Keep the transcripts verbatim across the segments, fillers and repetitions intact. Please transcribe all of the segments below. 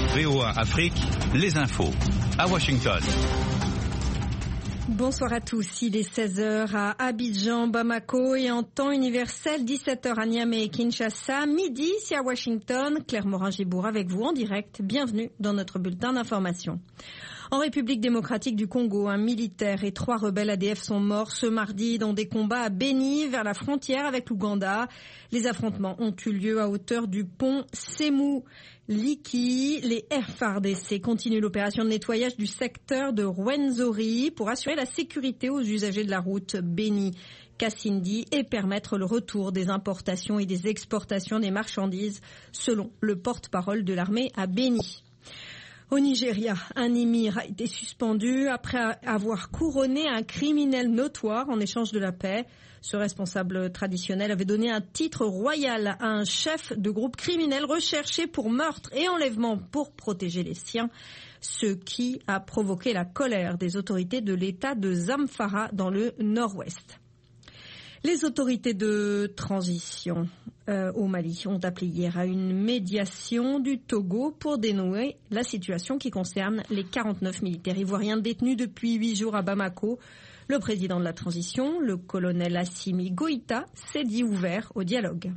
V O A Afrique, les infos à Washington. Bonsoir à tous, il est seize heures à Abidjan, Bamako et en temps universel, dix-sept heures à Niamey et Kinshasa, midi ici à Washington. Claire Morin-Gibour avec vous en direct. Bienvenue dans notre bulletin d'information. En République démocratique du Congo, un militaire et trois rebelles A D F sont morts ce mardi dans des combats à Beni, vers la frontière avec l'Ouganda. Les affrontements ont eu lieu à hauteur du pont Semu Liki. Les F A R D C continuent l'opération de nettoyage du secteur de Rwenzori pour assurer la sécurité aux usagers de la route Beni-Kasindi et permettre le retour des importations et des exportations des marchandises, selon le porte-parole de l'armée à Beni. Au Nigeria, un émir a été suspendu après avoir couronné un criminel notoire en échange de la paix. Ce responsable traditionnel avait donné un titre royal à un chef de groupe criminel recherché pour meurtre et enlèvement pour protéger les siens, ce qui a provoqué la colère des autorités de l'État de Zamfara dans le nord-ouest. Les autorités de transition euh, au Mali ont appelé hier à une médiation du Togo pour dénouer la situation qui concerne les quarante-neuf militaires ivoiriens détenus depuis huit jours à Bamako. Le président de la transition, le colonel Assimi Goïta, s'est dit ouvert au dialogue.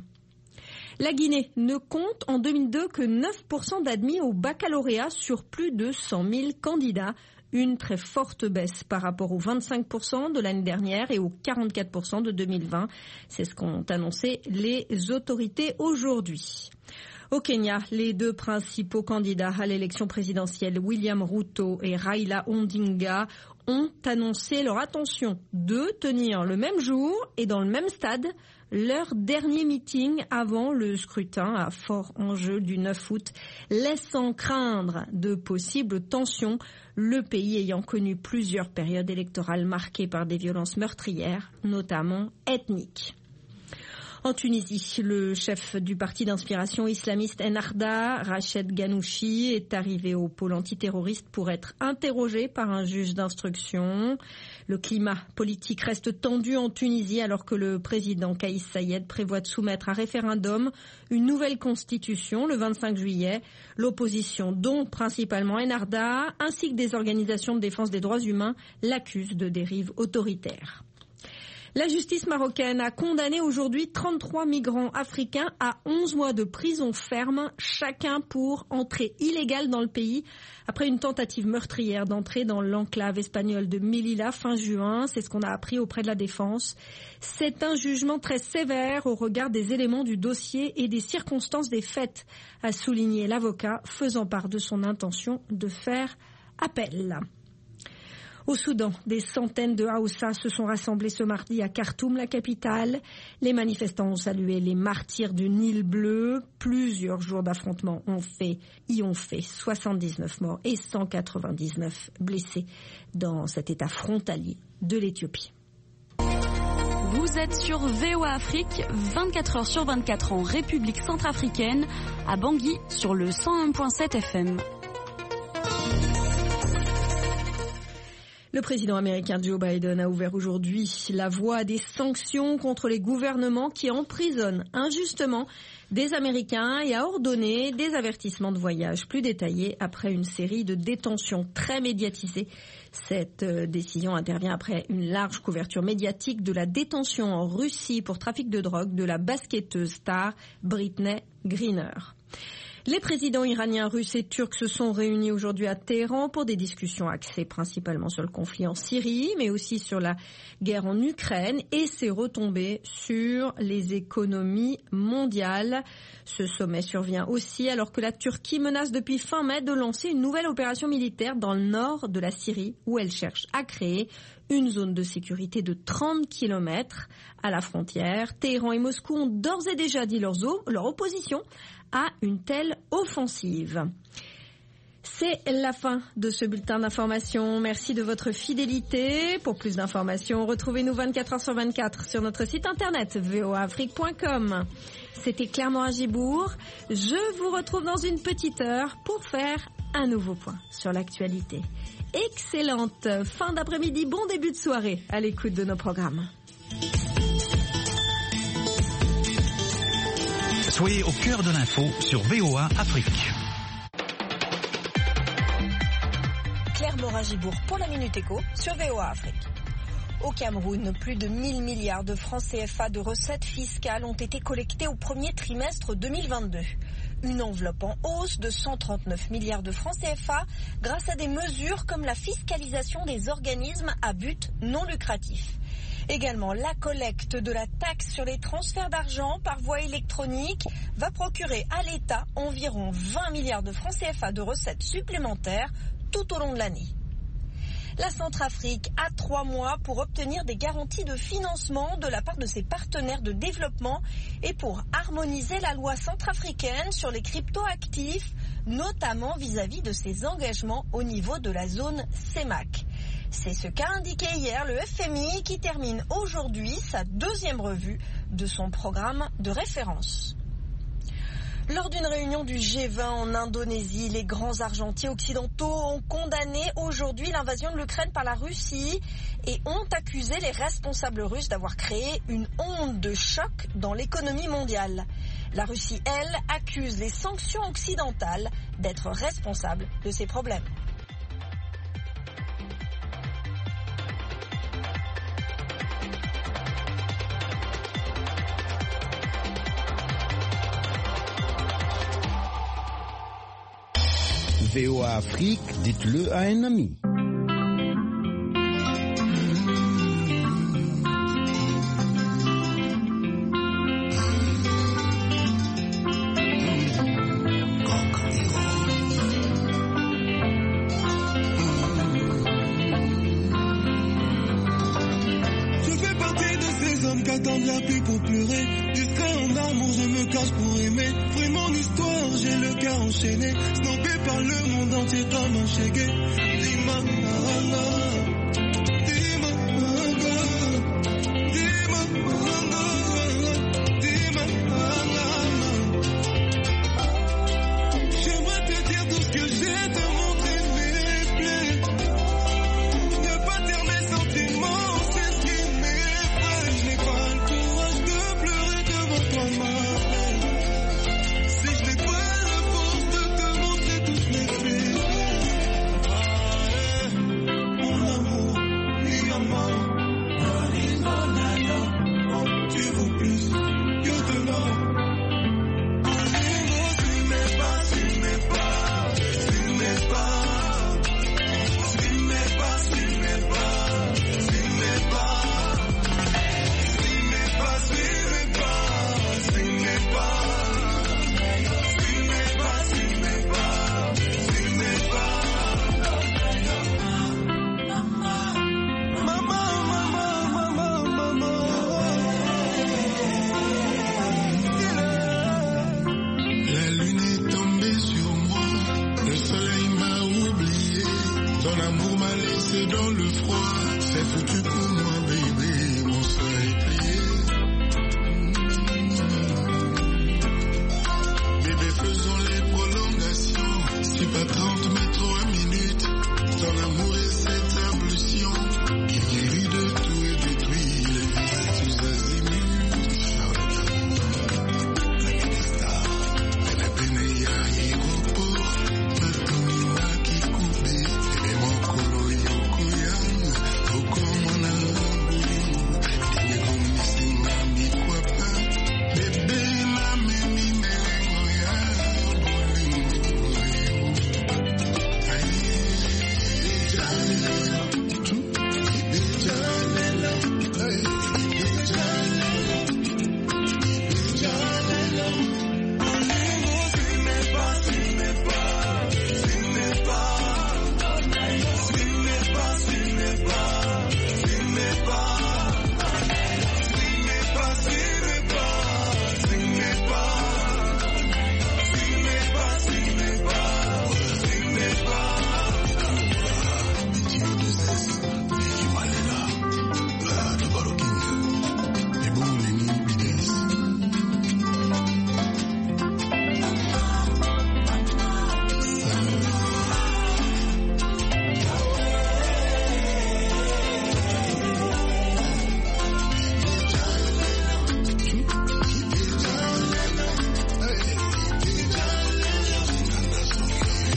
La Guinée ne compte en deux mille deux que neuf pour cent d'admis au baccalauréat sur plus de cent mille candidats. Une très forte baisse par rapport aux vingt-cinq pour cent de l'année dernière et aux quarante-quatre pour cent de deux mille vingt. C'est ce qu'ont annoncé les autorités aujourd'hui. Au Kenya, les deux principaux candidats à l'élection présidentielle, William Ruto et Raila Odinga, ont annoncé leur intention de tenir le même jour et dans le même stade leur dernier meeting avant le scrutin à fort enjeu du neuf août, laissant craindre de possibles tensions, le pays ayant connu plusieurs périodes électorales marquées par des violences meurtrières, notamment ethniques. En Tunisie, le chef du parti d'inspiration islamiste Ennahda, Rached Ghannouchi, est arrivé au pôle antiterroriste pour être interrogé par un juge d'instruction. Le climat politique reste tendu en Tunisie alors que le président Kais Saied prévoit de soumettre à référendum une nouvelle constitution le vingt-cinq juillet. L'opposition, dont principalement Ennahda, ainsi que des organisations de défense des droits humains, l'accusent de dérives autoritaires. La justice marocaine a condamné aujourd'hui trente-trois migrants africains à onze mois de prison ferme, chacun pour entrée illégale dans le pays, après une tentative meurtrière d'entrée dans l'enclave espagnole de Melilla fin juin. C'est ce qu'on a appris auprès de la défense. C'est un jugement très sévère au regard des éléments du dossier et des circonstances des faits, a souligné l'avocat, faisant part de son intention de faire appel. Au Soudan, des centaines de Haoussa se sont rassemblés ce mardi à Khartoum, la capitale. Les manifestants ont salué les martyrs du Nil bleu. Plusieurs jours d'affrontements ont fait, y ont fait soixante-dix-neuf morts et cent quatre-vingt-dix-neuf blessés dans cet état frontalier de l'Éthiopie. Vous êtes sur V O A Afrique, vingt-quatre heures sur vingt-quatre en République centrafricaine, à Bangui sur le cent un virgule sept F M. Le président américain Joe Biden a ouvert aujourd'hui la voie à des sanctions contre les gouvernements qui emprisonnent injustement des Américains et a ordonné des avertissements de voyage plus détaillés après une série de détentions très médiatisées. Cette décision intervient après une large couverture médiatique de la détention en Russie pour trafic de drogue de la basketteuse star Britney Griner. Les présidents iraniens, russes et turcs se sont réunis aujourd'hui à Téhéran pour des discussions axées principalement sur le conflit en Syrie, mais aussi sur la guerre en Ukraine et ses retombées sur les économies mondiales. Ce sommet survient aussi alors que la Turquie menace depuis fin mai de lancer une nouvelle opération militaire dans le nord de la Syrie, où elle cherche à créer une zone de sécurité de trente kilomètres à la frontière. Téhéran et Moscou ont d'ores et déjà dit leur, leur opposition à une telle offensive. C'est la fin de ce bulletin d'information. Merci de votre fidélité. Pour plus d'informations, retrouvez-nous vingt-quatre heures sur vingt-quatre sur notre site internet v o a afrique point com. C'était Claire Morin-Gibour. Je vous retrouve dans une petite heure pour faire un nouveau point sur l'actualité. Excellente fin d'après-midi, bon début de soirée à l'écoute de nos programmes. Soyez au cœur de l'info sur V O A Afrique. Claire Morin-Gibourg pour la Minute Éco sur V O A Afrique. Au Cameroun, plus de mille milliards de francs C F A de recettes fiscales ont été collectés au premier trimestre deux mille vingt-deux. Une enveloppe en hausse de cent trente-neuf milliards de francs C F A grâce à des mesures comme la fiscalisation des organismes à but non lucratif. Également, la collecte de la taxe sur les transferts d'argent par voie électronique va procurer à l'État environ vingt milliards de francs C F A de recettes supplémentaires tout au long de l'année. La Centrafrique a trois mois pour obtenir des garanties de financement de la part de ses partenaires de développement et pour harmoniser la loi centrafricaine sur les cryptoactifs, notamment vis-à-vis de ses engagements au niveau de la zone C E M A C. C'est ce qu'a indiqué hier le F M I qui termine aujourd'hui sa deuxième revue de son programme de référence. Lors d'une réunion du G vingt en Indonésie, les grands argentiers occidentaux ont condamné aujourd'hui l'invasion de l'Ukraine par la Russie et ont accusé les responsables russes d'avoir créé une onde de choc dans l'économie mondiale. La Russie, elle, accuse les sanctions occidentales d'être responsables de ces problèmes. V O A Afrique, dites-le à un ami. Je fais partie de ces hommes qui attendent la pluie pour pleurer. Distrait en amour, je me cache pour aimer. Vrai mon histoire, j'ai le cœur enchaîné. Snobé par le monde entier comme un chégué. Dis-moi, dis-moi, dis-moi, j'aimerais te dire tout ce que j'ai, te montrer mes plaies. Ne pas taire mes sentiments, c'est ce qui m'effraie. Je n'ai pas le courage de pleurer devant toi, ma belle. Si je n'ai pas la force de te montrer tous mes faits. Ah, eh, mon amour, dis-moi, oh, tu vaux plus que de l'or. Dis-moi, si m'es pas, si m'es pas, si m'es pas, si m'es pas, si m'es pas, si m'es pas, si m'es pas, si m'es pas, si m'es pas, si m'es pas, si m'es pas, si m'es pas. Maman, maman, maman, maman. La lune est tombée sur moi, le soleil m'a oublié, ton amour m'a laissé dans le froid, c'est foutu pour moi bébé, mon soleil plié. Bébé faisons les prolongations, si pas trente mais